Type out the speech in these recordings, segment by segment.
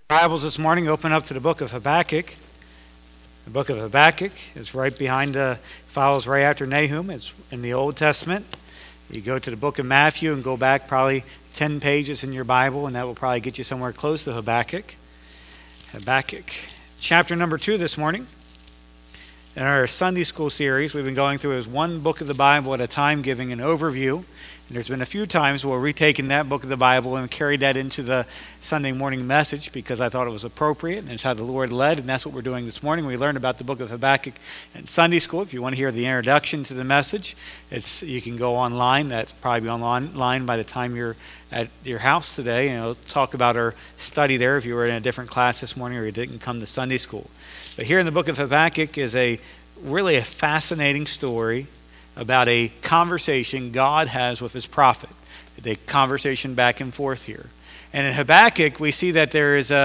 Bibles this morning, open up to the book of Habakkuk. The book of Habakkuk is right behind, follows right after Nahum. It's in the Old Testament. You go to the book of Matthew and go back probably 10 pages in your Bible, and that will probably get you somewhere close to Habakkuk. Habakkuk. Chapter number 2 this morning. In our Sunday school series, we've been going through as one book of the Bible at a time, giving an overview. And there's been a few times where we've taken that book of the Bible and carried that into the Sunday morning message because I thought it was appropriate, and it's how the Lord led, and that's what we're doing this morning. We learned about the book of Habakkuk in Sunday school. If you want to hear the introduction to the message, you can go online. That's probably be online by the time you're at your house today, and it'll talk about our study there if you were in a different class this morning or you didn't come to Sunday school. But here in the book of Habakkuk is really a fascinating story about a conversation God has with his prophet. The conversation back and forth here. And in Habakkuk, we see that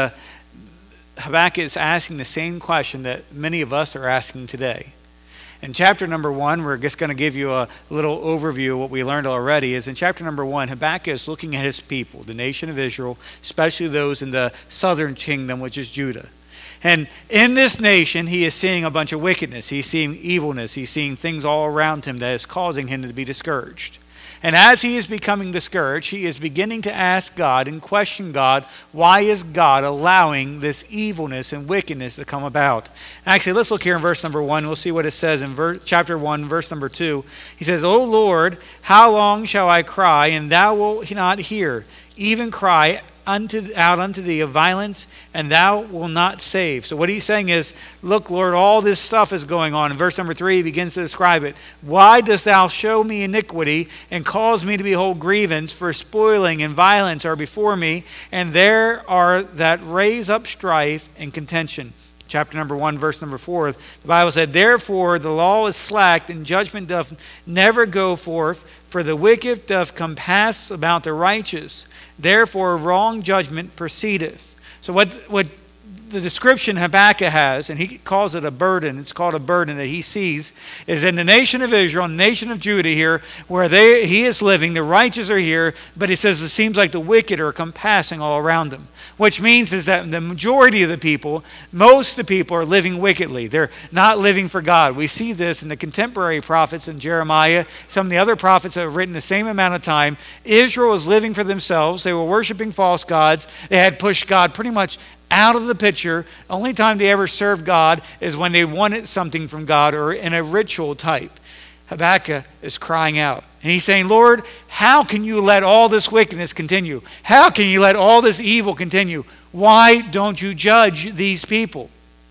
Habakkuk is asking the same question that many of us are asking today. In chapter number 1, we're just going to give you a little overview of what we learned already. Is in chapter number 1, Habakkuk is looking at his people, the nation of Israel, especially those in the southern kingdom, which is Judah. And in this nation, he is seeing a bunch of wickedness. He's seeing evilness. He's seeing things all around him that is causing him to be discouraged. And as he is becoming discouraged, he is beginning to ask God and question God, why is God allowing this evilness and wickedness to come about? Actually, let's look here in verse number 1. We'll see what it says in chapter 1, verse number 2. He says, O Lord, how long shall I cry, and thou wilt not hear? Even cry out unto thee of violence, and thou wilt not save. So what he's saying is, look, Lord, all this stuff is going on. In verse number 3, he begins to describe it. Why dost thou show me iniquity and cause me to behold grievance? For spoiling and violence are before me, and there are that raise up strife and contention. Chapter number 1, verse number 4, the Bible said, Therefore the law is slacked, and judgment doth never go forth, for the wicked doth compass about the righteous. Therefore wrong judgment proceedeth. So what the description Habakkuk has, and he calls it a burden, it's called a burden that he sees, is in the nation of Israel, the nation of Judah here, where he is living, the righteous are here, but he says it seems like the wicked are compassing all around them. Which means is that the majority of the people, most of the people are living wickedly. They're not living for God. We see this in the contemporary prophets in Jeremiah, some of the other prophets that have written the same amount of time. Israel was living for themselves. They were worshiping false gods. They had pushed God pretty much out of the picture. Only time they ever served God is when they wanted something from God or in a ritual type. Habakkuk is crying out. And he's saying, Lord, how can you let all this wickedness continue? How can you let all this evil continue? Why don't you judge these people?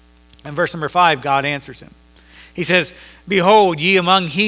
In verse number 5, God answers him. He says, Behold, ye among the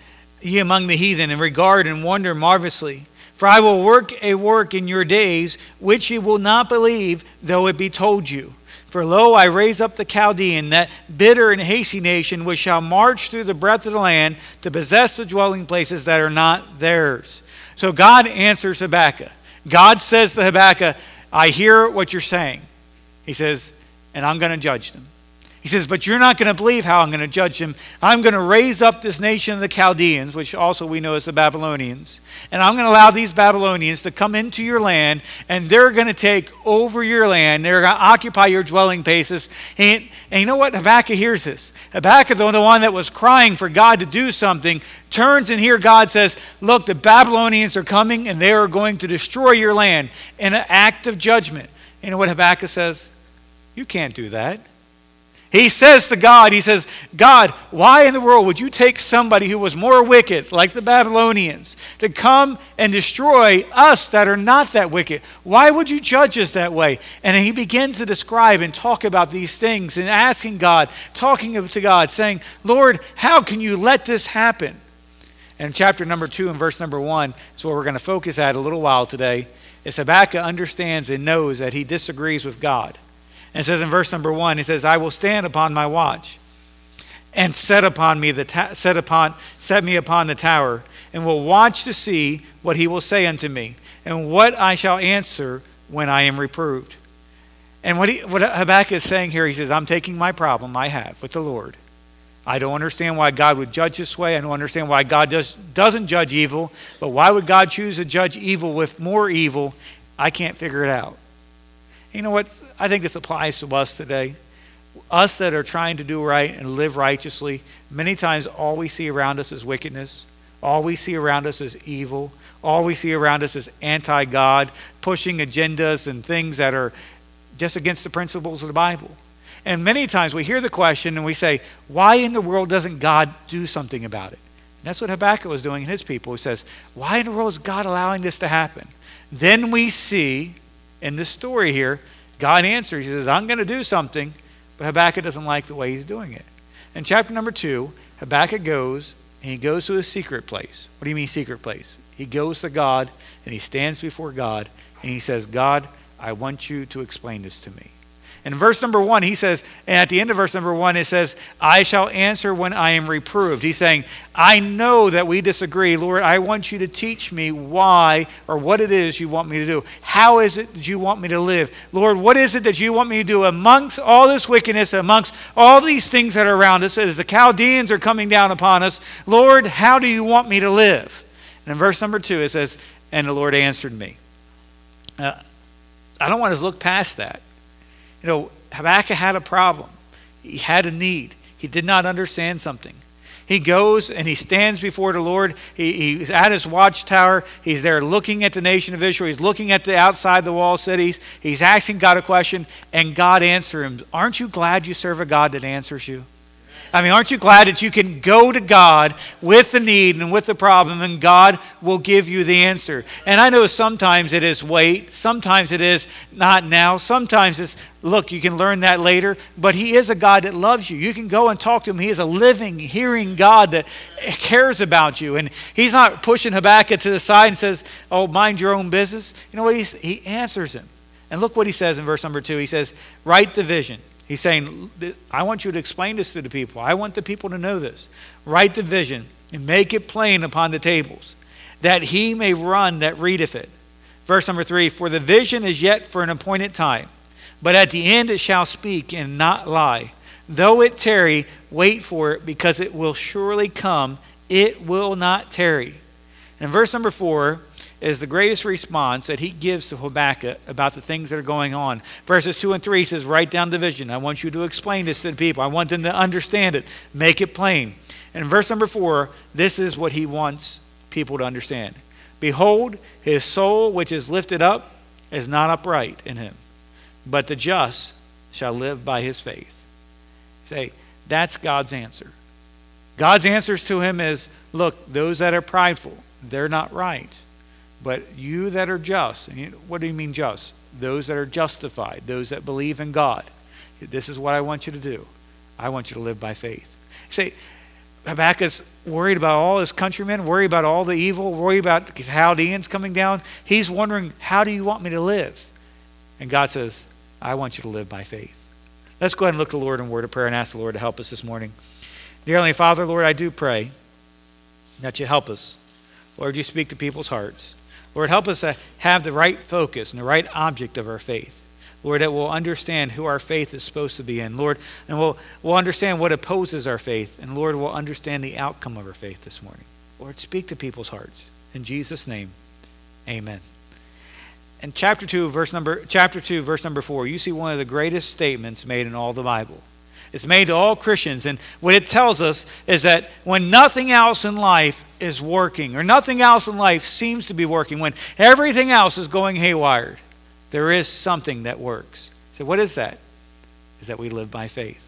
heathen, and regard and wonder marvelously. For I will work a work in your days, which ye will not believe, though it be told you. For lo, I raise up the Chaldean, that bitter and hasty nation, which shall march through the breadth of the land to possess the dwelling places that are not theirs. So God answers Habakkuk. God says to Habakkuk, I hear what you're saying. He says, and I'm going to judge them. He says, but you're not going to believe how I'm going to judge them. I'm going to raise up this nation of the Chaldeans, which also we know as the Babylonians. And I'm going to allow these Babylonians to come into your land, and they're going to take over your land. They're going to occupy your dwelling places. And you know what? Habakkuk hears this. Habakkuk, the one that was crying for God to do something, turns and here God says, look, the Babylonians are coming, and they are going to destroy your land in an act of judgment. You know what Habakkuk says? You can't do that. He says to God, he says, God, why in the world would you take somebody who was more wicked, like the Babylonians, to come and destroy us that are not that wicked? Why would you judge us that way? And he begins to describe and talk about these things and asking God, talking to God, saying, Lord, how can you let this happen? And chapter number 2 and verse number 1 is what we're going to focus at a little while today. Is Habakkuk understands and knows that he disagrees with God. And it says in verse number 1, he says, I will stand upon my watch and set me upon the tower, and will watch to see what he will say unto me, and what I shall answer when I am reproved. And what Habakkuk is saying here, he says, I'm taking my problem I have with the Lord. I don't understand why God would judge this way. I don't understand why God doesn't judge evil. But why would God choose to judge evil with more evil? I can't figure it out. You know what? I think this applies to us today. Us that are trying to do right and live righteously, many times all we see around us is wickedness. All we see around us is evil. All we see around us is anti-God, pushing agendas and things that are just against the principles of the Bible. And many times we hear the question and we say, why in the world doesn't God do something about it? And that's what Habakkuk was doing in his people. He says, why in the world is God allowing this to happen? Then we see in this story here, God answers. He says, I'm going to do something, but Habakkuk doesn't like the way he's doing it. In chapter number 2, Habakkuk goes, and he goes to a secret place. What do you mean secret place? He goes to God, and he stands before God, and he says, God, I want you to explain this to me. In verse number 1, he says, and at the end of verse number 1, it says, I shall answer when I am reproved. He's saying, I know that we disagree. Lord, I want you to teach me why or what it is you want me to do. How is it that you want me to live? Lord, what is it that you want me to do amongst all this wickedness, amongst all these things that are around us, as the Chaldeans are coming down upon us? Lord, how do you want me to live? And in verse number 2, it says, and the Lord answered me. I don't want to look past that. You know, Habakkuk had a problem. He had a need. He did not understand something. He goes and he stands before the Lord. He's at his watchtower. He's there looking at the nation of Israel. He's looking at the outside the wall cities. He's asking God a question, and God answers him. Aren't you glad you serve a God that answers you? I mean, aren't you glad that you can go to God with the need and with the problem, and God will give you the answer? And I know sometimes it is wait, sometimes it is not now, sometimes it's look, you can learn that later, but he is a God that loves you. You can go and talk to him. He is a living, hearing God that cares about you. And he's not pushing Habakkuk to the side and says, oh, mind your own business. You know what? He answers him. And look what he says in verse number 2. He says, write the vision. He's saying, I want you to explain this to the people. I want the people to know this. Write the vision and make it plain upon the tables, that he may run that readeth it. Verse number 3, for the vision is yet for an appointed time, but at the end it shall speak and not lie. Though it tarry, wait for it, because it will surely come. It will not tarry. And verse number 4 is the greatest response that he gives to Habakkuk about the things that are going on. Verses 2 and 3 says, write down the vision. I want you to explain this to the people. I want them to understand it. Make it plain. And in verse number 4, this is what he wants people to understand. Behold, his soul which is lifted up is not upright in him, but the just shall live by his faith. Say, that's God's answer. God's answers to him is, look, those that are prideful, they're not right. But you that are just, and what do you mean just? Those that are justified, those that believe in God. This is what I want you to do. I want you to live by faith. Say, Habakkuk's worried about all his countrymen, worried about all the evil, worried about his Chaldeans coming down. He's wondering, how do you want me to live? And God says, I want you to live by faith. Let's go ahead and look to the Lord in word of prayer and ask the Lord to help us this morning. Dear Heavenly Father, Lord, I do pray that you help us. Lord, you speak to people's hearts. Lord, help us to have the right focus and the right object of our faith. Lord, that we'll understand who our faith is supposed to be in. Lord, and we'll understand what opposes our faith. And Lord, we'll understand the outcome of our faith this morning. Lord, speak to people's hearts. In Jesus' name, amen. In chapter 2, verse number 4, you see one of the greatest statements made in all the Bible. It's made to all Christians. And what it tells us is that when nothing else in life is working, or nothing else in life seems to be working, when everything else is going haywire, there is something that works. So what is that? Is that we live by faith.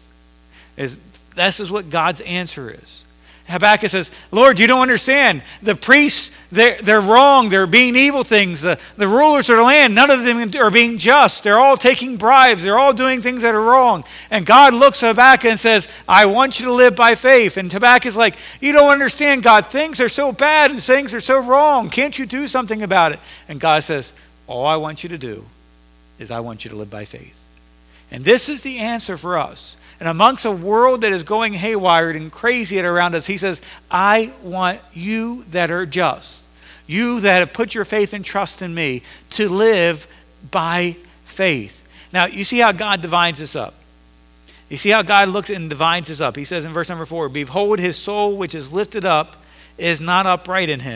This is what God's answer is. Habakkuk says, Lord, you don't understand. The priests, they're wrong. They're being evil things. The rulers of the land, none of them are being just. They're all taking bribes. They're all doing things that are wrong. And God looks at Habakkuk and says, I want you to live by faith. And Habakkuk is like, you don't understand, God. Things are so bad and things are so wrong. Can't you do something about it? And God says, all I want you to do is I want you to live by faith. And this is the answer for us. And amongst a world that is going haywire and crazy around us, he says, I want you that are just, you that have put your faith and trust in me, to live by faith. Now, you see how God divides this up. You see how God looks and divides this up. He says in verse number 4, behold, his soul which is lifted up is not upright in him,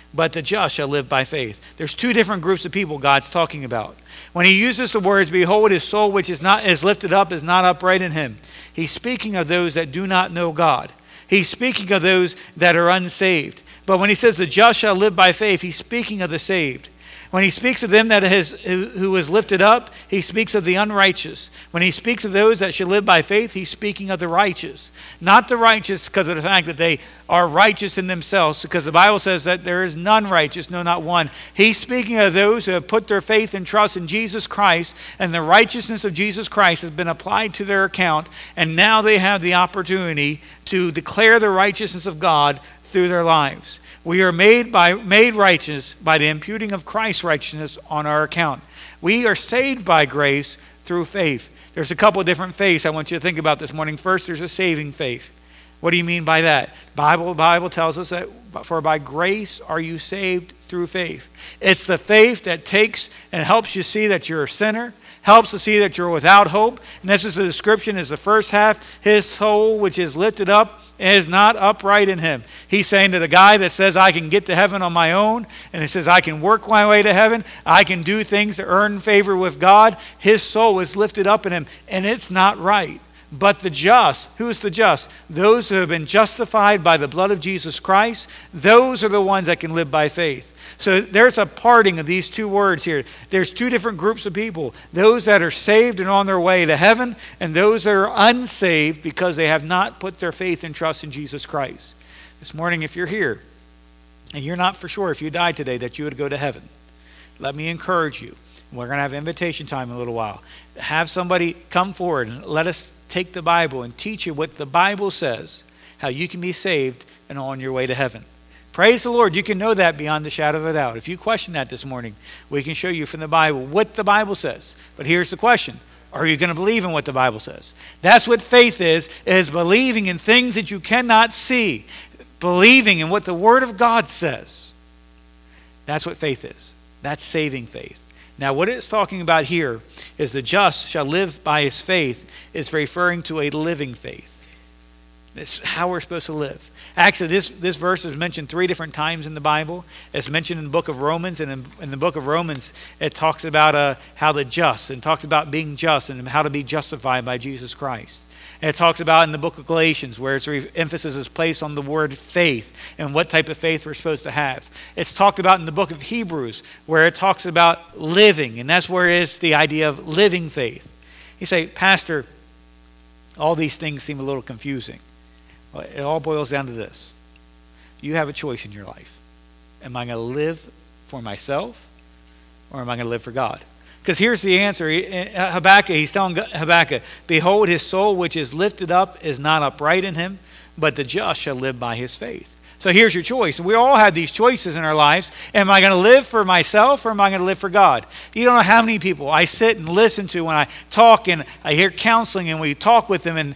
but the just shall live by faith. There's two different groups of people God's talking about. When he uses the words, behold, his soul which is lifted up is not upright in him, he's speaking of those that do not know God. He's speaking of those that are unsaved. But when he says the just shall live by faith, he's speaking of the saved. When he speaks of them who is lifted up, he speaks of the unrighteous. When he speaks of those that should live by faith, he's speaking of the righteous. Not the righteous because of the fact that they are righteous in themselves, because the Bible says that there is none righteous, no, not one. He's speaking of those who have put their faith and trust in Jesus Christ, and the righteousness of Jesus Christ has been applied to their account, and now they have the opportunity to declare the righteousness of God through their lives. We are made righteous by the imputing of Christ's righteousness on our account. We are saved by grace through faith. There's a couple of different faiths I want you to think about this morning. First, there's a saving faith. What do you mean by that? The Bible tells us that for by grace are you saved through faith. It's the faith that takes and helps you see that you're a sinner, helps to see that you're without hope. And this is the description is the first half, his soul which is lifted up is not upright in him. He's saying to the guy that says, I can get to heaven on my own, and he says, I can work my way to heaven, I can do things to earn favor with God, his soul is lifted up in him, and it's not right. But the just, who's the just? Those who have been justified by the blood of Jesus Christ, those are the ones that can live by faith. So there's a parting of these two words here. There's two different groups of people. Those that are saved and on their way to heaven, and those that are unsaved because they have not put their faith and trust in Jesus Christ. This morning, if you're here, and you're not for sure if you died today that you would go to heaven, let me encourage you. We're going to have invitation time in a little while. Have somebody come forward and let us take the Bible and teach you what the Bible says, how you can be saved and on your way to heaven. Praise the Lord. You can know that beyond the shadow of a doubt. If you question that this morning, we can show you from the Bible what the Bible says. But here's the question. Are you going to believe in what the Bible says? That's what faith is believing in things that you cannot see. Believing in what the Word of God says. That's what faith is. That's saving faith. Now, what it's talking about here is the just shall live by his faith is referring to a living faith. It's how we're supposed to live. Actually, this verse is mentioned 3 different times in the Bible. It's mentioned in the book of Romans, and in the book of Romans, it talks about how the just, and talks about being just and how to be justified by Jesus Christ. And it talks about in the book of Galatians, where its emphasis is placed on the word faith and what type of faith we're supposed to have. It's talked about in the book of Hebrews, where it talks about living, and that's where it is the idea of living faith. You say, Pastor, all these things seem a little confusing. Well, it all boils down to this. You have a choice in your life. Am I going to live for myself, or am I going to live for God? Because here's the answer. Habakkuk, he's telling Habakkuk, behold, his soul which is lifted up is not upright in him, but the just shall live by his faith. So here's your choice. We all have these choices in our lives. Am I going to live for myself, or am I going to live for God? You don't know how many people I sit and listen to when I talk and I hear counseling and we talk with them, and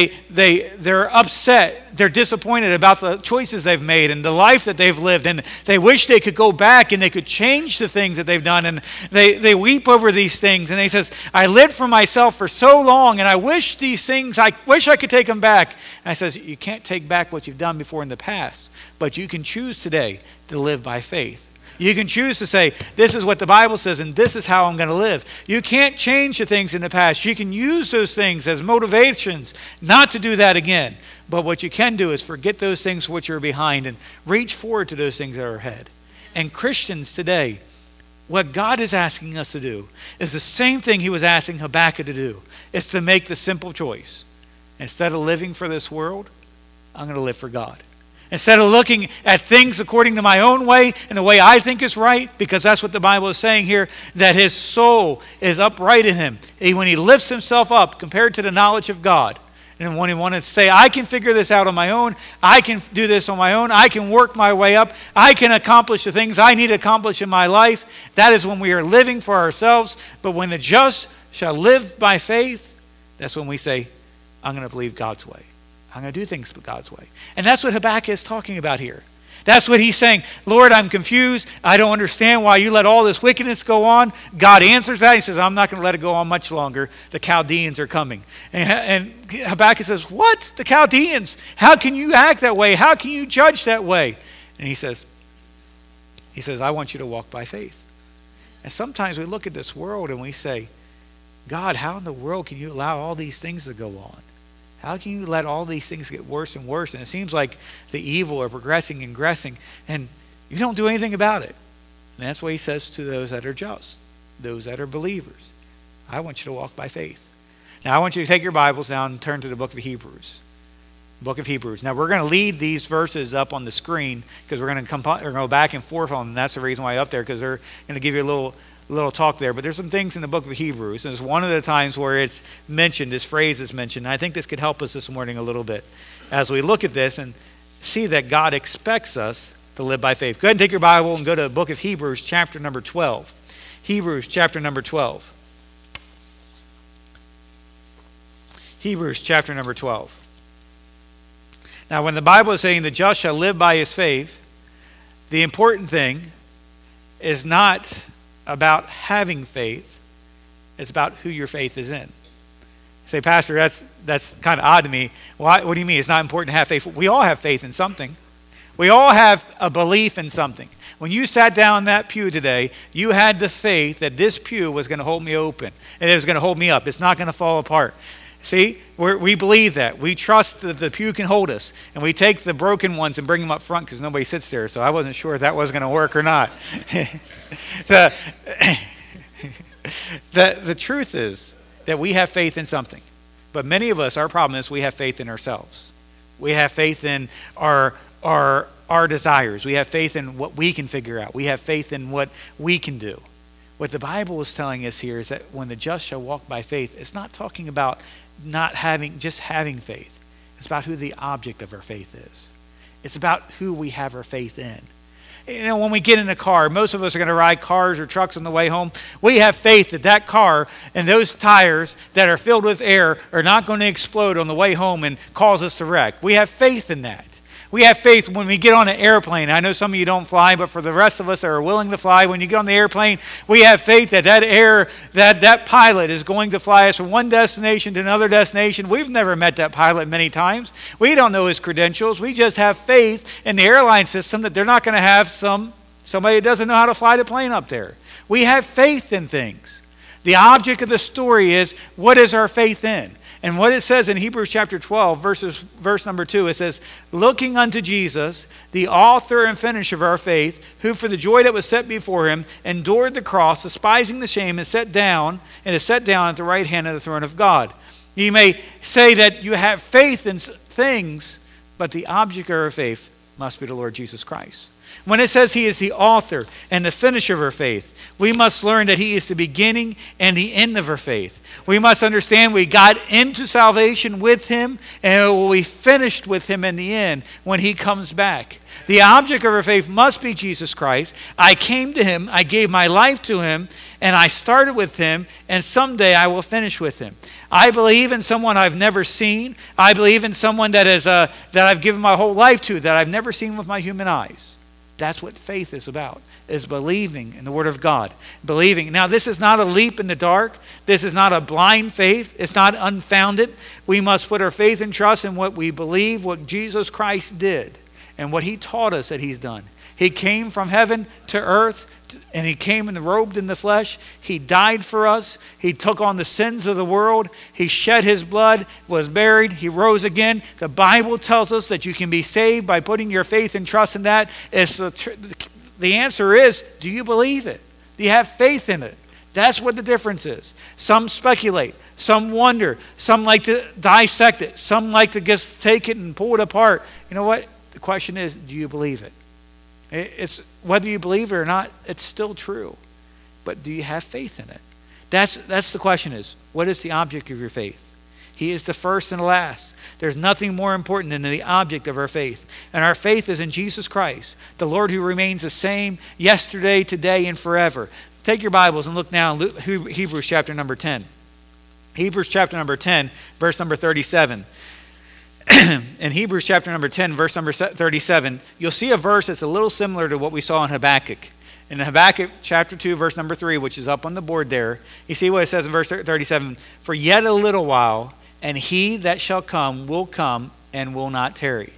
they're upset. They're disappointed about the choices they've made and the life that they've lived, and they wish they could go back and they could change the things that they've done, and they weep over these things, and they says, I lived for myself for so long, and I wish these things, I wish I could take them back. And I says, you can't take back what you've done before in the past, but you can choose today to live by faith. You can choose to say, this is what the Bible says, and this is how I'm going to live. You can't change the things in the past. You can use those things as motivations not to do that again. But what you can do is forget those things which are behind and reach forward to those things that are ahead. And Christians today, what God is asking us to do is the same thing he was asking Habakkuk to do. It's to make the simple choice. Instead of living for this world, I'm going to live for God. Instead of looking at things according to my own way and the way I think is right, because that's what the Bible is saying here, that his soul is upright in him. When he lifts himself up compared to the knowledge of God, and when he wanted to say, I can figure this out on my own, I can do this on my own, I can work my way up, I can accomplish the things I need to accomplish in my life, that is when we are living for ourselves. But when the just shall live by faith, that's when we say, I'm going to believe God's way. I'm going to do things God's way. And that's what Habakkuk is talking about here. That's what he's saying. Lord, I'm confused. I don't understand why you let all this wickedness go on. God answers that. He says, I'm not going to let it go on much longer. The Chaldeans are coming. And Habakkuk says, what? The Chaldeans? How can you act that way? How can you judge that way? And he says, He says, I want you to walk by faith. And sometimes we look at this world and we say, God, how in the world can you allow all these things to go on? How can you let all these things get worse and worse? And it seems like the evil are progressing and progressing, and you don't do anything about it. And that's what he says to those that are just, those that are believers. I want you to walk by faith. Now I want you to take your Bibles now and turn to the book of Hebrews. Book of Hebrews. Now we're going to lead these verses up on the screen because we're going to go back and forth on them. That's the reason why up there, because they're going to give you a little talk there. But there's some things in the book of Hebrews, and it's one of the times where it's mentioned, this phrase is mentioned. And I think this could help us this morning a little bit as we look at this and see that God expects us to live by faith. Go ahead and take your Bible and go to the book of Hebrews, chapter number 12. Hebrews, chapter number 12. Hebrews, chapter number 12. Now, when the Bible is saying the just shall live by his faith, the important thing is not about having faith. It's about who your faith is in. You say, Pastor, that's kind of odd to me. Why? What do you mean it's not important to have faith? We all have faith in something. We all have a belief in something. When you sat down in that pew today, you had the faith that this pew was going to hold me open. And it was going to hold me up. It's not going to fall apart. See, we believe that. We trust that the pew can hold us. And we take the broken ones and bring them up front because nobody sits there. So I wasn't sure if that was going to work or not. The truth is that we have faith in something. But many of us, our problem is we have faith in ourselves. We have faith in our desires. We have faith in what we can figure out. We have faith in what we can do. What the Bible is telling us here is that when the just shall walk by faith, it's not talking about just having faith. It's about who the object of our faith is. It's about who we have our faith in. You know, when we get in a car, most of us are going to ride cars or trucks on the way home. We have faith that that car and those tires that are filled with air are not going to explode on the way home and cause us to wreck. We have faith in that. We have faith when we get on an airplane. I know some of you don't fly, but for the rest of us that are willing to fly, when you get on the airplane, we have faith that that pilot is going to fly us from one destination to another destination. We've never met that pilot many times. We don't know his credentials. We just have faith in the airline system that they're not going to have somebody that doesn't know how to fly the plane up there. We have faith in things. The object of the story is, what is our faith in? And what it says in Hebrews chapter 12, verse number 2, it says, looking unto Jesus, the author and finisher of our faith, who for the joy that was set before him endured the cross, despising the shame, and is set down at the right hand of the throne of God. You may say that you have faith in things, but the object of our faith must be the Lord Jesus Christ. When it says he is the author and the finisher of our faith, we must learn that he is the beginning and the end of our faith. We must understand we got into salvation with him and we finished with him in the end when he comes back. The object of our faith must be Jesus Christ. I came to him, I gave my life to him, and I started with him, and someday I will finish with him. I believe in someone I've never seen. I believe in someone that I've given my whole life to, that I've never seen with my human eyes. That's what faith is about, is believing in the Word of God. Believing. Now, this is not a leap in the dark. This is not a blind faith. It's not unfounded. We must put our faith and trust in what we believe, what Jesus Christ did, and what he taught us that he's done. He came from heaven to earth, and he came robed in the flesh. He died for us. He took on the sins of the world. He shed his blood, was buried. He rose again. The Bible tells us that you can be saved by putting your faith and trust in that. The answer is, do you believe it? Do you have faith in it? That's what the difference is. Some speculate. Some wonder. Some like to dissect it. Some like to just take it and pull it apart. You know what? The question is, do you believe it? It's whether you believe it or not, it's still true. But do you have faith in it? That's the question is, what is the object of your faith? He is the first and the last. There's nothing more important than the object of our faith. And our faith is in Jesus Christ, the Lord who remains the same yesterday, today, and forever. Take your Bibles and look now in Hebrews chapter number 10. Hebrews chapter number 10, verse number 37. In Hebrews chapter number 10, verse number 37, you'll see a verse that's a little similar to what we saw in Habakkuk. In Habakkuk chapter 2, verse number 3, which is up on the board there, you see what it says in verse 37, for yet a little while, and he that shall come will come and will not tarry.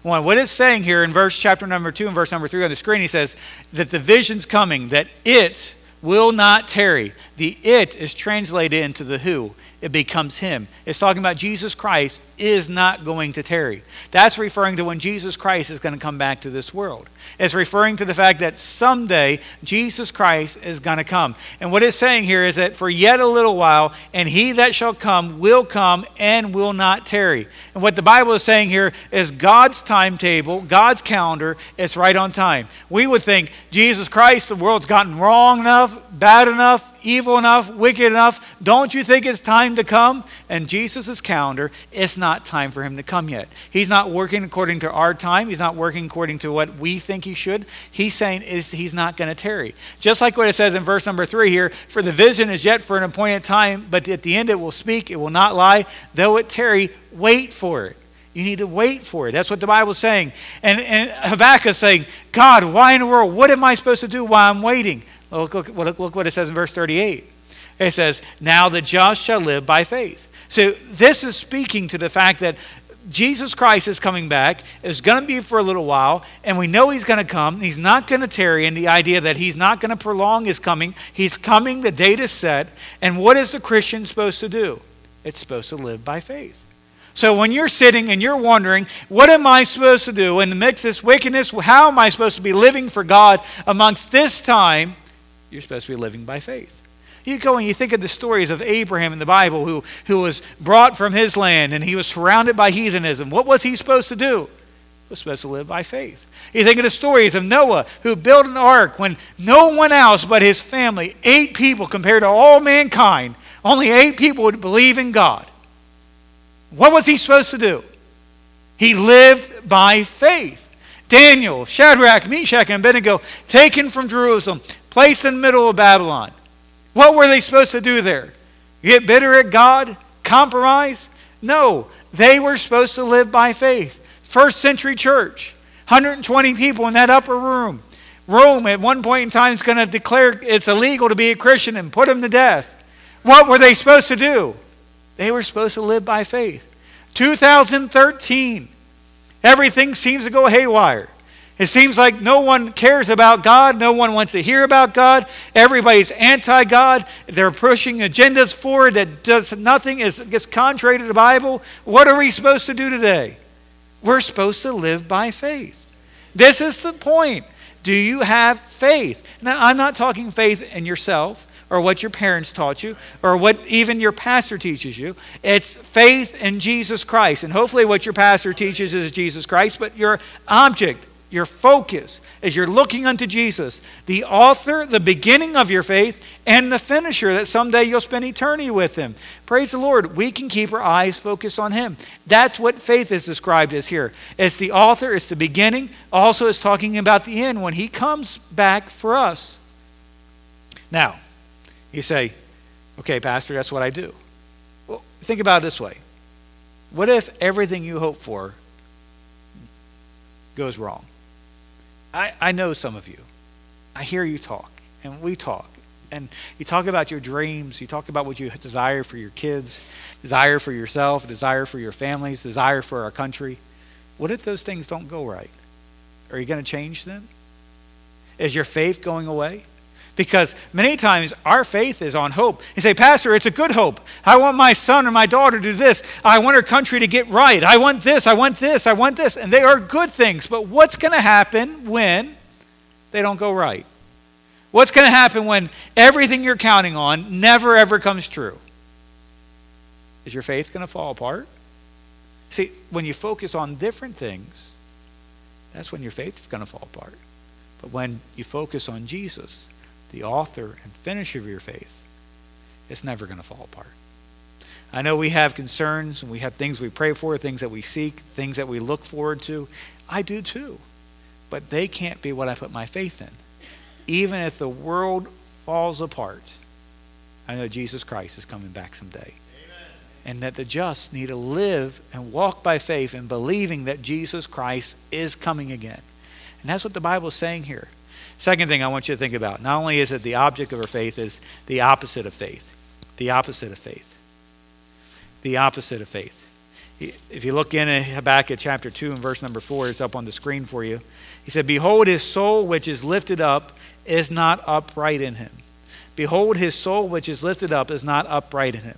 1. What it's saying here in chapter number 2 and verse number 3 on the screen, he says that the vision's coming, that it will not tarry. The it is translated into the who. It becomes him. It's talking about Jesus Christ is not going to tarry. That's referring to when Jesus Christ is going to come back to this world. It's referring to the fact that someday Jesus Christ is going to come. And what it's saying here is that for yet a little while, and he that shall come will come and will not tarry. And what the Bible is saying here is God's timetable, God's calendar, it's right on time. We would think, Jesus Christ, the world's gotten wrong enough, bad enough, evil enough, wicked enough. Don't you think it's time to come? And Jesus' calendar, it's not time for him to come yet. He's not working according to our time. He's not working according to what we think he should. He's saying he's not going to tarry. Just like what it says in verse number 3 here, for the vision is yet for an appointed time, but at the end it will speak, it will not lie. Though it tarry, wait for it. You need to wait for it. That's what the Bible's saying. And Habakkuk is saying, God, why in the world? What am I supposed to do while I'm waiting? Look what it says in verse 38. It says, now the just shall live by faith. So this is speaking to the fact that Jesus Christ is coming back. It's going to be for a little while, and we know he's going to come. He's not going to tarry, in the idea that he's not going to prolong his coming. He's coming, the date is set. And what is the Christian supposed to do? It's supposed to live by faith. So when you're sitting and you're wondering, what am I supposed to do in the midst of this wickedness? How am I supposed to be living for God amongst this time? You're supposed to be living by faith. You go and you think of the stories of Abraham in the Bible who was brought from his land and he was surrounded by heathenism. What was he supposed to do? He was supposed to live by faith. You think of the stories of Noah who built an ark when no one else but his family, 8 people compared to all mankind, only 8 people would believe in God. What was he supposed to do? He lived by faith. Daniel, Shadrach, Meshach, and Abednego, taken from Jerusalem, placed in the middle of Babylon. What were they supposed to do there? Get bitter at God? Compromise? No. They were supposed to live by faith. First century church, 120 people in that upper room. Rome at one point in time is going to declare it's illegal to be a Christian and put them to death. What were they supposed to do? They were supposed to live by faith. 2013, everything seems to go haywire. It seems like no one cares about God. No one wants to hear about God. Everybody's anti-God. They're pushing agendas forward that does nothing. Gets contrary to the Bible. What are we supposed to do today? We're supposed to live by faith. This is the point. Do you have faith? Now, I'm not talking faith in yourself or what your parents taught you or what even your pastor teaches you. It's faith in Jesus Christ. And hopefully what your pastor teaches is Jesus Christ, but your object, your focus, as you're looking unto Jesus, the author, the beginning of your faith, and the finisher, that someday you'll spend eternity with him. Praise the Lord. We can keep our eyes focused on him. That's what faith is described as here. It's the author, it's the beginning. Also, it's talking about the end when he comes back for us. Now, you say, okay, Pastor, that's what I do. Well, think about it this way. What if everything you hope for goes wrong? I know some of you. I hear you talk, and we talk. And you talk about your dreams. You talk about what you desire for your kids, desire for yourself, desire for your families, desire for our country. What if those things don't go right? Are you going to change them? Is your faith going away? Because many times our faith is on hope. You say, Pastor, it's a good hope. I want my son or my daughter to do this. I want our country to get right. I want this, I want this, I want this. And they are good things. But what's going to happen when they don't go right? What's going to happen when everything you're counting on never ever comes true? Is your faith going to fall apart? See, when you focus on different things, that's when your faith is going to fall apart. But when you focus on Jesus, the author and finisher of your faith, it's never going to fall apart. I know we have concerns and we have things we pray for, things that we seek, things that we look forward to. I do too. But they can't be what I put my faith in. Even if the world falls apart, I know Jesus Christ is coming back someday. Amen. And that the just need to live and walk by faith and believing that Jesus Christ is coming again. And that's what the Bible is saying here. Second thing I want you to think about, not only is it the object of our faith, is the opposite of faith. The opposite of faith. The opposite of faith. If you look in Habakkuk chapter 2 and verse number 4, it's up on the screen for you. He said, behold, his soul which is lifted up is not upright in him. Behold, his soul which is lifted up is not upright in him.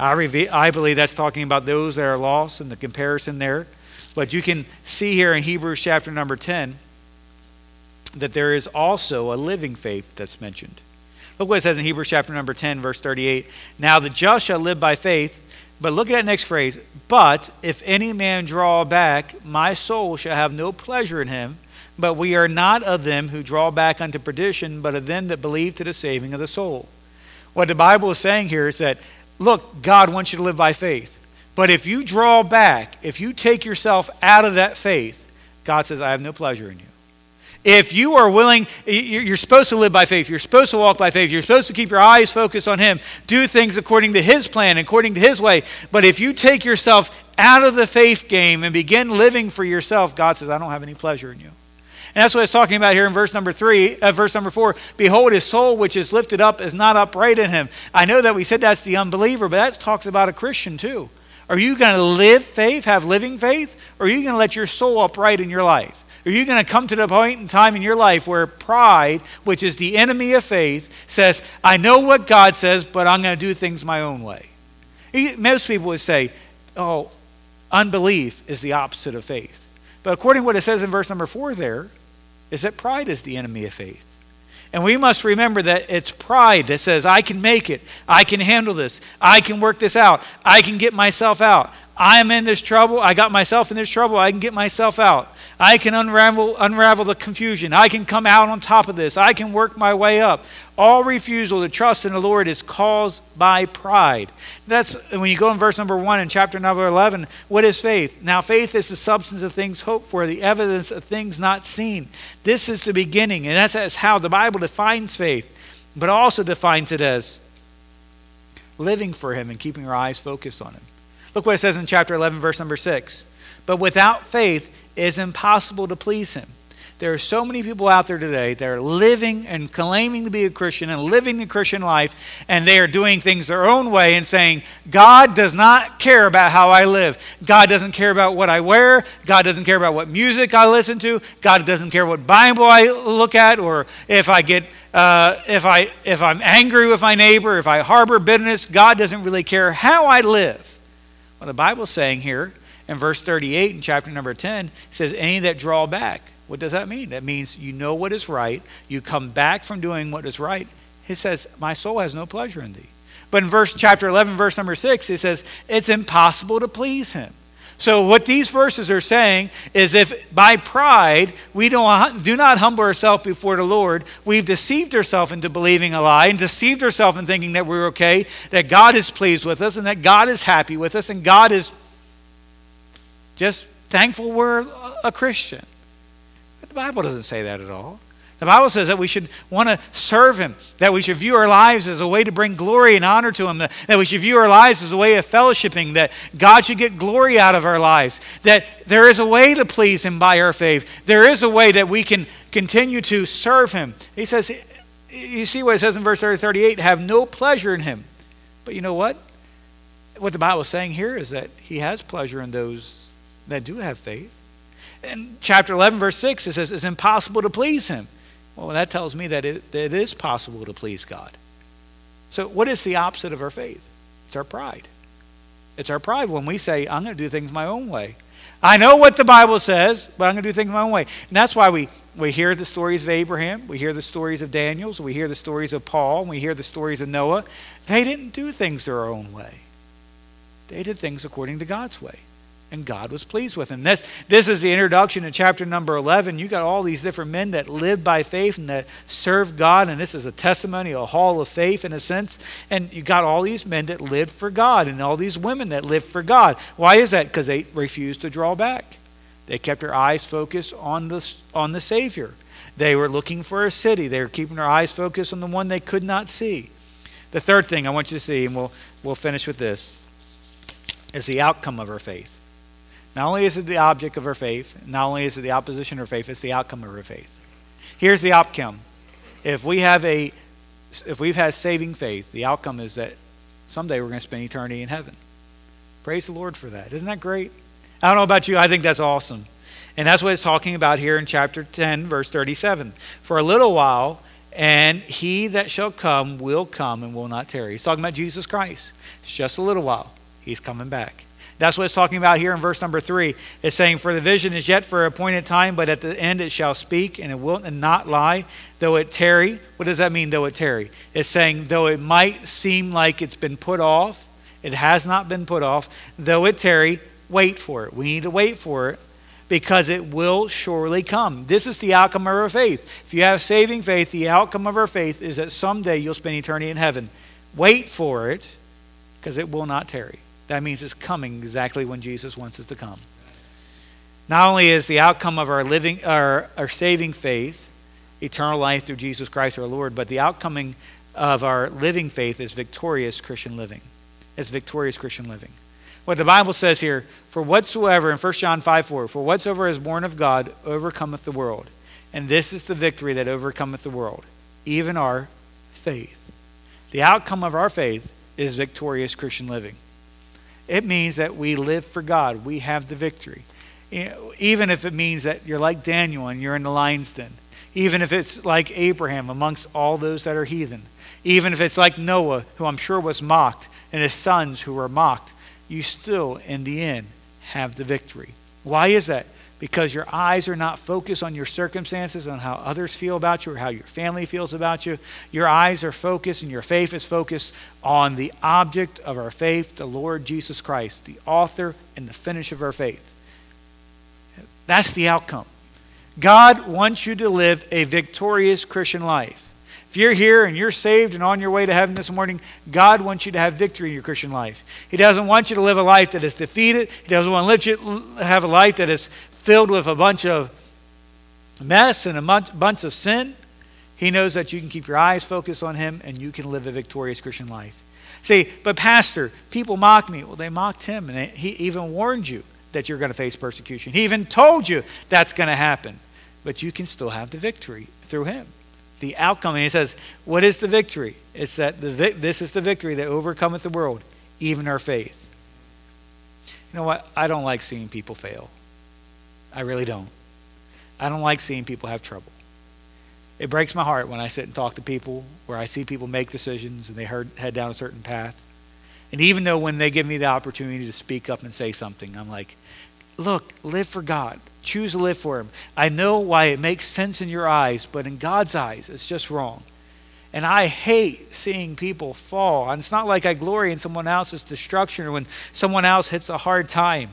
I believe that's talking about those that are lost in the comparison there. But you can see here in Hebrews chapter number 10 that there is also a living faith that's mentioned. Look what it says in Hebrews chapter number 10, verse 38. Now the just shall live by faith. But look at that next phrase. But if any man draw back, my soul shall have no pleasure in him. But we are not of them who draw back unto perdition, but of them that believe to the saving of the soul. What the Bible is saying here is that, look, God wants you to live by faith. But if you draw back, if you take yourself out of that faith, God says, I have no pleasure in you. If you are willing, you're supposed to live by faith. You're supposed to walk by faith. You're supposed to keep your eyes focused on Him. Do things according to His plan, according to His way. But if you take yourself out of the faith game and begin living for yourself, God says, I don't have any pleasure in you. And that's what it's talking about here in verse number 4. Behold, his soul which is lifted up is not upright in him. I know that we said that's the unbeliever, but that talks about a Christian too. Are you going to live faith, have living faith? Or are you going to let your soul upright in your life? Are you going to come to the point in time in your life where pride, which is the enemy of faith, says, I know what God says, but I'm going to do things my own way? Most people would say, oh, unbelief is the opposite of faith. But according to what it says in verse number 4 there, is that pride is the enemy of faith. And we must remember that it's pride that says, I can make it. I can handle this. I can work this out. I can get myself out. I'm in this trouble. I got myself in this trouble. I can get myself out. I can unravel the confusion. I can come out on top of this. I can work my way up. All refusal to trust in the Lord is caused by pride. That's when you go in verse number 1 in chapter number 11. What is faith? Now faith is the substance of things hoped for, the evidence of things not seen. This is the beginning, and that's how the Bible defines faith, but also defines it as living for Him and keeping our eyes focused on Him. Look what it says in chapter 11, verse number 6. But without faith, it is impossible to please Him. There are so many people out there today that are living and claiming to be a Christian and living the Christian life, and they are doing things their own way and saying, God does not care about how I live. God doesn't care about what I wear. God doesn't care about what music I listen to. God doesn't care what Bible I look at, or if I get if I'm angry with my neighbor, if I harbor bitterness. God doesn't really care how I live. Well, the Bible's saying here in verse 38 in chapter number 10, it says, any that draw back. What does that mean? That means you know what is right. You come back from doing what is right. It says, my soul has no pleasure in thee. But in chapter 11, verse number 6, it says, it's impossible to please Him. So what these verses are saying is if by pride we do not humble ourselves before the Lord, we've deceived ourselves into believing a lie and deceived ourselves in thinking that we're okay, that God is pleased with us and that God is happy with us and God is just thankful we're a Christian. But the Bible doesn't say that at all. The Bible says that we should want to serve Him, that we should view our lives as a way to bring glory and honor to Him, that we should view our lives as a way of fellowshipping, that God should get glory out of our lives, that there is a way to please Him by our faith. There is a way that we can continue to serve Him. He says, you see what it says in verse 38, have no pleasure in Him. But you know what? What the Bible is saying here is that He has pleasure in those that do have faith. In chapter 11, verse 6, it says, it's impossible to please Him. Well, that tells me that it is possible to please God. So what is the opposite of our faith? It's our pride. It's our pride when we say, I'm going to do things my own way. I know what the Bible says, but I'm going to do things my own way. And that's why we hear the stories of Abraham. We hear the stories of Daniel. We hear the stories of Paul. And we hear the stories of Noah. They didn't do things their own way. They did things according to God's way. And God was pleased with them. This is the introduction to chapter number 11. You got all these different men that live by faith and that serve God. And this is a testimony, a hall of faith in a sense. And you got all these men that lived for God and all these women that lived for God. Why is that? Because they refused to draw back. They kept their eyes focused on the Savior. They were looking for a city. They were keeping their eyes focused on the one they could not see. The third thing I want you to see, and we'll finish with this, is the outcome of our faith. Not only is it the object of our faith, not only is it the opposition of our faith, it's the outcome of our faith. Here's the outcome. If we've had saving faith, the outcome is that someday we're going to spend eternity in heaven. Praise the Lord for that. Isn't that great? I don't know about you. I think that's awesome. And that's what it's talking about here in chapter 10, verse 37. For a little while, and he that shall come will come and will not tarry. He's talking about Jesus Christ. It's just a little while. He's coming back. That's what it's talking about here in verse number 3. It's saying, for the vision is yet for an appointed time, but at the end it shall speak, and it will not lie, though it tarry. What does that mean, though it tarry? It's saying, though it might seem like it's been put off, it has not been put off. Though it tarry, wait for it. We need to wait for it because it will surely come. This is the outcome of our faith. If you have saving faith, the outcome of our faith is that someday you'll spend eternity in heaven. Wait for it because it will not tarry. That means it's coming exactly when Jesus wants it to come. Not only is the outcome of our saving faith eternal life through Jesus Christ our Lord, but the outcoming of our living faith is victorious Christian living. It's victorious Christian living. What the Bible says here, for whatsoever, in 1 John 5:4, for whatsoever is born of God overcometh the world. And this is the victory that overcometh the world, even our faith. The outcome of our faith is victorious Christian living. It means that we live for God. We have the victory. Even if it means that you're like Daniel and you're in the lion's den. Even if it's like Abraham amongst all those that are heathen. Even if it's like Noah, who I'm sure was mocked, and his sons who were mocked, you still, in the end, have the victory. Why is that? Because your eyes are not focused on your circumstances, on how others feel about you or how your family feels about you. Your eyes are focused and your faith is focused on the object of our faith, the Lord Jesus Christ, the author and the finish of our faith. That's the outcome. God wants you to live a victorious Christian life. If you're here and you're saved and on your way to heaven this morning, God wants you to have victory in your Christian life. He doesn't want you to live a life that is defeated. He doesn't want to have a life that is filled with a bunch of mess and a bunch of sin. He knows that you can keep your eyes focused on Him and you can live a victorious Christian life. See, but pastor, people mock me. Well, they mocked him, and he even warned you that you're going to face persecution. He even told you that's going to happen. But you can still have the victory through Him. The outcome, and he says, what is the victory? It's that this is the victory that overcometh the world, even our faith. You know what? I don't like seeing people fail. I really don't. I don't like seeing people have trouble. It breaks my heart when I sit and talk to people where I see people make decisions and they head down a certain path. And even though when they give me the opportunity to speak up and say something, I'm like, look, live for God. Choose to live for Him. I know why it makes sense in your eyes, but in God's eyes, it's just wrong. And I hate seeing people fall. And it's not like I glory in someone else's destruction or when someone else hits a hard time.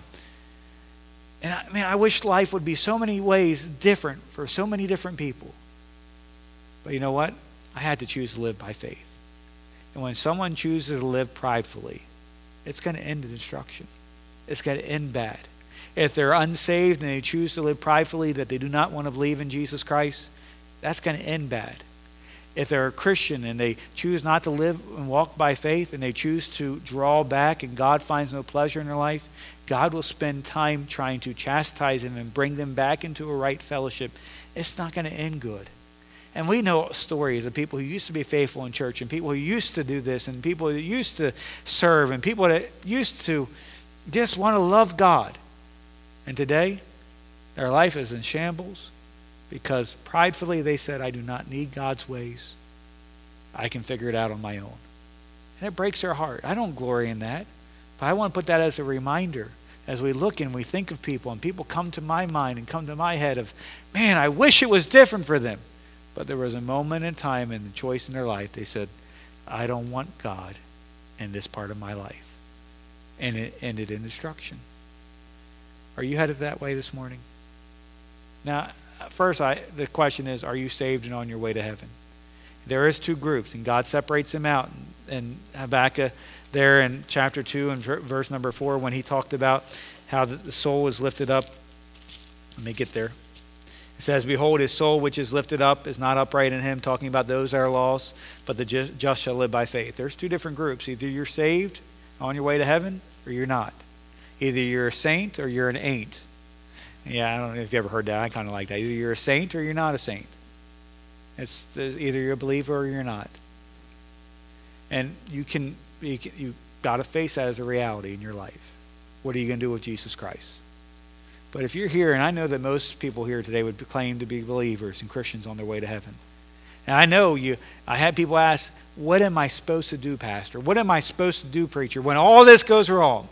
And I wish life would be so many ways different for so many different people. But you know what? I had to choose to live by faith. And when someone chooses to live pridefully, it's going to end in destruction. It's going to end bad. If they're unsaved and they choose to live pridefully, that they do not want to believe in Jesus Christ, that's going to end bad. If they're a Christian and they choose not to live and walk by faith and they choose to draw back and God finds no pleasure in their life, God will spend time trying to chastise them and bring them back into a right fellowship. It's not going to end good. And we know stories of people who used to be faithful in church and people who used to do this and people that used to serve and people that used to just want to love God. And today, their life is in shambles because pridefully they said, I do not need God's ways. I can figure it out on my own. And it breaks their heart. I don't glory in that. But I want to put that as a reminder as we look and we think of people and people come to my mind and come to my head of, man, I wish it was different for them. But there was a moment in time and a choice in their life. They said, I don't want God in this part of my life. And it ended in destruction. Are you headed that way this morning? Now, first, the question is, are you saved and on your way to heaven? There is two groups, and God separates them out. And Habakkuk there in chapter 2 and verse number 4, when he talked about how the soul is lifted up. Let me get there. It says, behold, his soul which is lifted up is not upright in him, talking about those that are lost, but the just shall live by faith. There's two different groups. Either you're saved on your way to heaven, or you're not. Either you're a saint or you're an ain't. Yeah, I don't know if you ever heard that. I kind of like that. Either you're a saint or you're not a saint. It's either you're a believer or you're not. And you got to face that as a reality in your life. what are you going to do with Jesus Christ? But if you're here, and I know that most people here today would claim to be believers and Christians on their way to heaven. And I had people ask, what am I supposed to do, Pastor? What am I supposed to do, preacher, when all this goes wrong?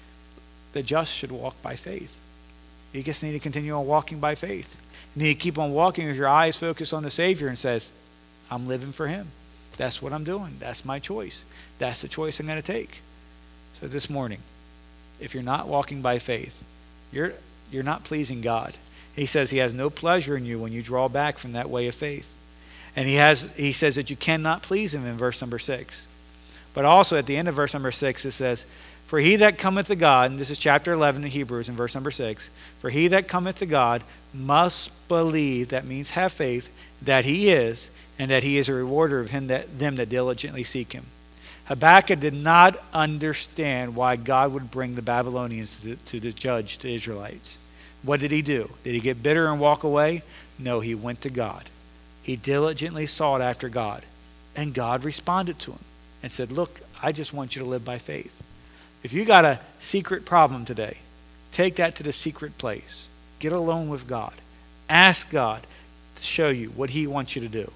The just should walk by faith. You just need to continue on walking by faith. You need to keep on walking with your eyes focused on the Savior and says, I'm living for him. That's what I'm doing. That's my choice. That's the choice I'm going to take. So this morning, if you're not walking by faith, you're not pleasing God. He says he has no pleasure in you when you draw back from that way of faith. And he says that you cannot please him in verse number 6. But also at the end of verse number 6 it says, for he that cometh to God, and this is chapter 11 in Hebrews in verse number 6, for he that cometh to God must believe, that means have faith, that he is, and that he is a rewarder of them that diligently seek him. Habakkuk did not understand why God would bring the Babylonians to judge the Israelites. What did he do? Did he get bitter and walk away? No, he went to God. He diligently sought after God. And God responded to him and said, look, I just want you to live by faith. If you got a secret problem today, take that to the secret place. Get alone with God. Ask God to show you what he wants you to do.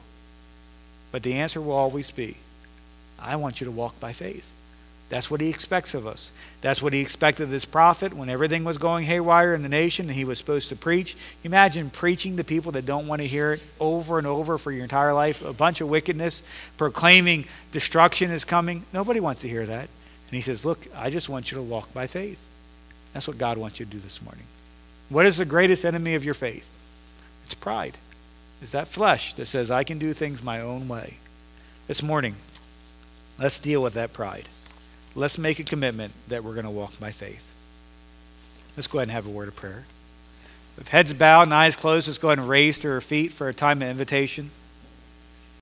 But the answer will always be, I want you to walk by faith. That's what he expects of us. That's what he expected of this prophet when everything was going haywire in the nation and he was supposed to preach. Imagine preaching to people that don't want to hear it over and over for your entire life. A bunch of wickedness, proclaiming destruction is coming. Nobody wants to hear that. And he says, look, I just want you to walk by faith. That's what God wants you to do this morning. What is the greatest enemy of your faith? It's pride. It's that flesh that says, I can do things my own way. This morning, let's deal with that pride. Let's make a commitment that we're going to walk by faith. Let's go ahead and have a word of prayer. With heads bowed and eyes closed, let's go ahead and raise to our feet for a time of invitation.